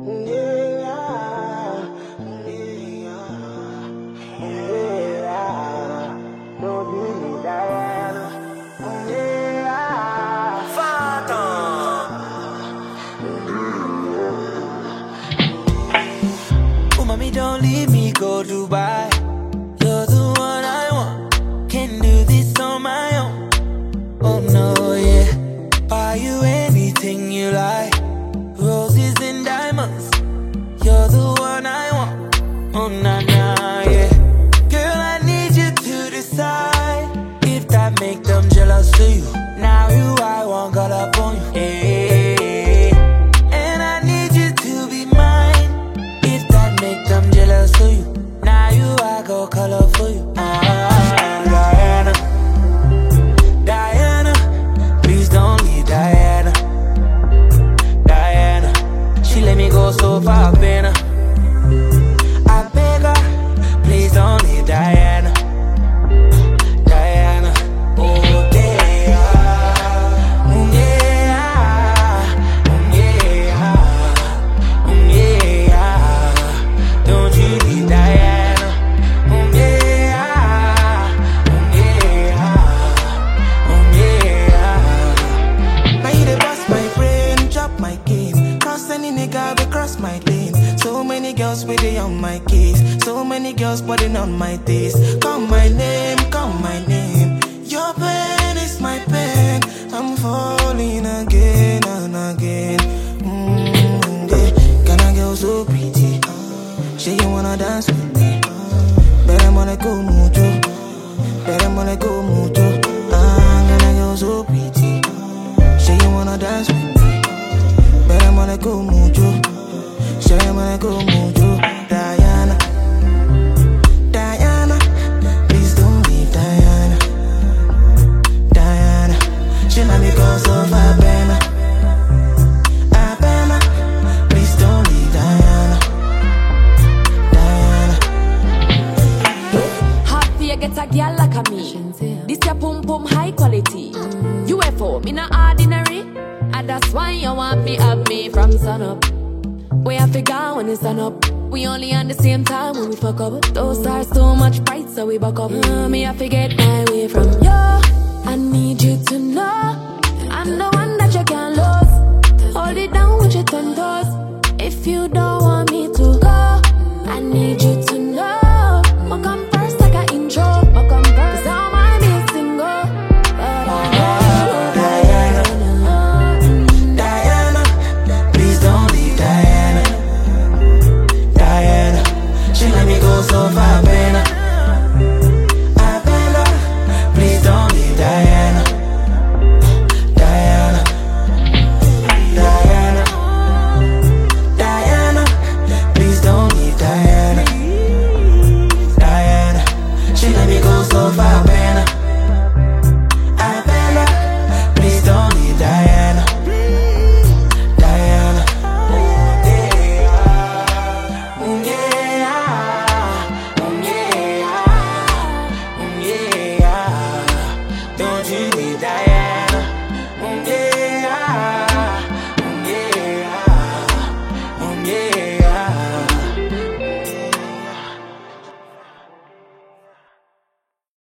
Mommy, don't leave me, go Dubai. You're the one I want. Can do this on my own. Oh no, yeah. Buy you anything you like. Roses and diamonds. You're the one I want. Oh na na, yeah. Girl, I need you to decide if that make them jealous of you. Now you, I want, got up on you. Yeah. And I need you to be mine if that make them jealous of you. Now you, I go color for you. Diana, Diana, please don't leave Diana. Diana, she let me go so far, better. I beg her, please don't leave Diana. Diana, oh yeah, oh yeah, oh yeah, oh yeah. Don't you leave Diana, oh yeah, oh yeah, oh yeah. Now you dey bust my brain, drop my game. Cause any nigga will cross my lane. So many girls waiting on my case. So many girls putting on my taste. Call my name, call my name. Your pain is my pain. I'm falling again and again. Yeah. Can I get so pretty? Say you wanna dance with me? Better wanna go mucho. Better wanna go mucho. Can I get so pretty? Say you wanna dance with me? Better wanna go mucho. Say you wanna go mucho. Diana, Diana, please don't leave Diana. Diana, she let me go so far, Abena. Abena, please don't leave Diana. Diana. Hard for you get a girl like a me. This your pum pum high quality. UFO, me not ordinary. And that's why you want me have me from sun up. We have to go when the sun up. We only on the same time when we fuck up. Those stars too much bright, so we buck up. Me have to get my way from you. I need you to know I'm the one that you can't lose. Hold it down with your 10 toes. If you don't